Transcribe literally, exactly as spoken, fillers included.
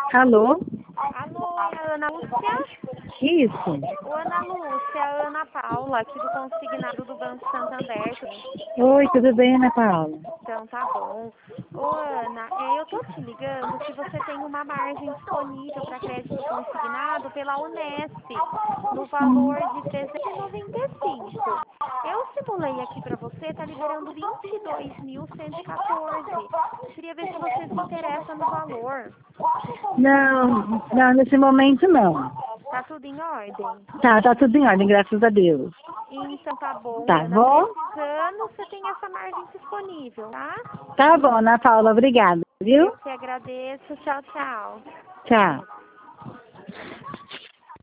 Alô? Alô, é a Ana Lúcia? Isso. Ô, Ana Lúcia, é a Ana Paula, aqui do consignado do Banco Santander. Oi, tudo bem, Ana Paula? Então, tá bom. Ô, Ana, é, eu tô te ligando que você tem uma margem disponível para crédito consignado pela Unesp, no valor de trezentos e noventa e cinco. Eu simulei aqui para você, tá liberando vinte e dois mil cento e quatorze. Queria ver se você se interessa no valor. Não, não, nesse momento não. Tá tudo em ordem? Tá, tá tudo em ordem, graças a Deus. Então tá bom, Tá Ana. bom? Precisando, você tem essa margem disponível, tá? Tá bom, Ana Paula, obrigada, viu? Eu que agradeço. Tchau, tchau. Tchau.